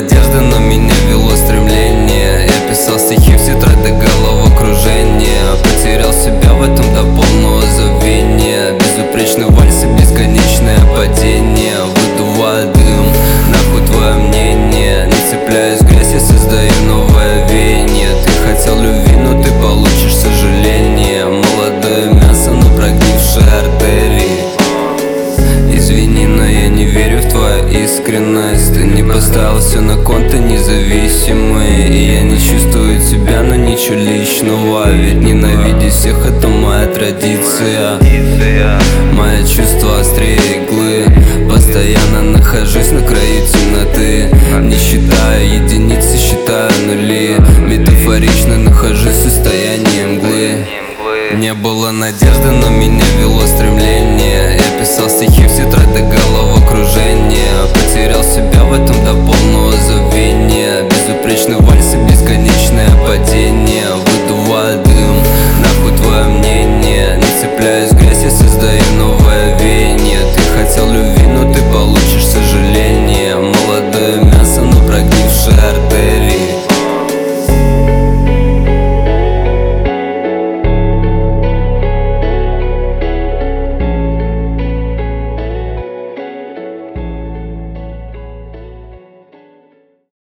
надежды, но меня вело стремление. Я писал стихи в тетрадь до головокружения. Потерял себя в этом до полного забвения. Безупречный вальс и бесконечное падение. Выдуваю дым, нахуй твое мнение. Не цепляюсь в грязь, я создаю новое веяние. Ты хотел любви, но ты получишь сожаление. Молодое мясо, но прогнившие артерии. Извини, но я не верю в твою искренность. Ты не поставил все на кон, ты независимый. И я не чувствую тебя, но ничего личного. Ведь ненавидеть всех — это моя традиция. Мои чувства острее иглы. Постоянно нахожусь на краю темноты. Не считаю единицы, считаю нули. Метафорично нахожусь в состоянии мглы. Не было надежды, но меня вело стремление. Я писал стихи в тетрадь до головокружения.